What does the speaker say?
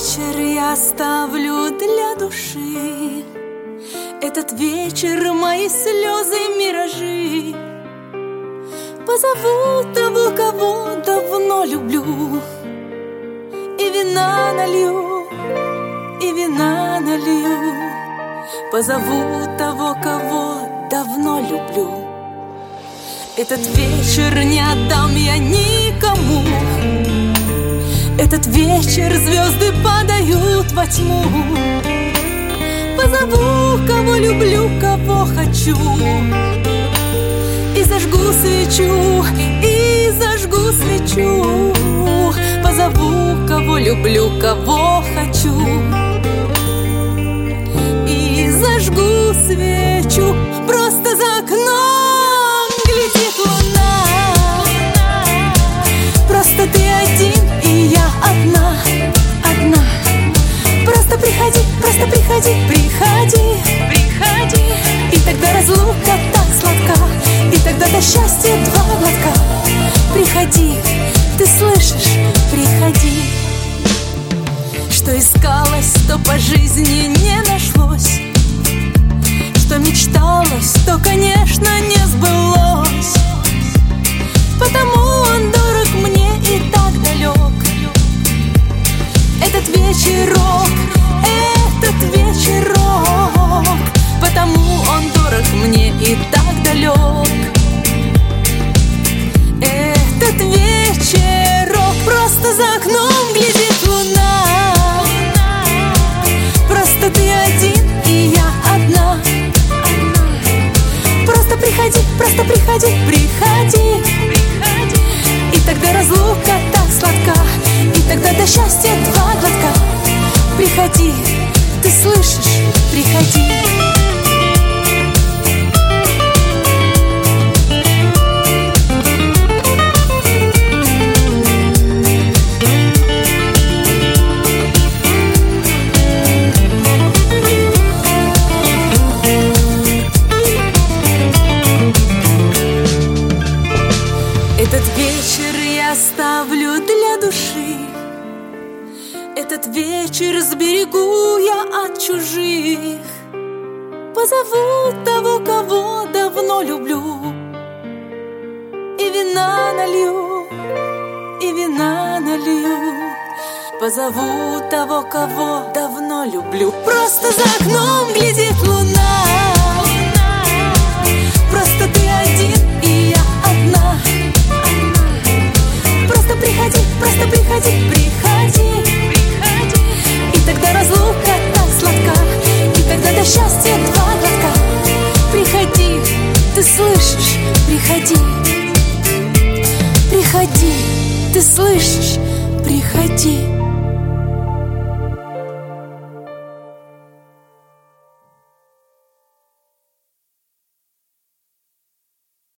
вечер я оставлю для души. Этот вечер мои слезы миражи. Позову того, кого давно люблю, и вина налью, и вина налью. Позову того, кого давно люблю. Этот вечер не отдам я никому. Этот вечер звезды падают во тьму. Позову, кого люблю, кого хочу, и зажгу свечу, и зажгу свечу. Позову, кого люблю, кого хочу, и зажгу свечу. Просто за окном глядит луна. Просто ты один, и я одна, одна. Просто приходи, приходи, приходи. И тогда разлука так сладка, и тогда до счастья два глотка. Приходи, ты слышишь, приходи. Что искалось, то по жизни не нашлось. Что мечталось, то, конечно, не сбылось. Потому он дорог мне и так далек. Этот вечерок, этот вечерок. Потому он дорог мне и так далек. Этот вечерок. Просто за окном глядит луна. Просто ты один, и я одна. Просто приходи, приходи. И тогда разлука так сладка, и тогда до счастья два глотка. Приходи, ты слышишь, приходи. Этот вечер я оставлю для души. Этот вечер сберегу я от чужих. Позову того, кого давно люблю, и вина налью, и вина налью. Позову того, кого давно люблю. Просто за окном глядит луна. Просто ты один, и я одна. Просто приходи, приходи. И тогда разлука так сладка, и тогда до счастья два глотка. Приходи, ты слышишь, приходи. Приходи, ты слышишь, приходи.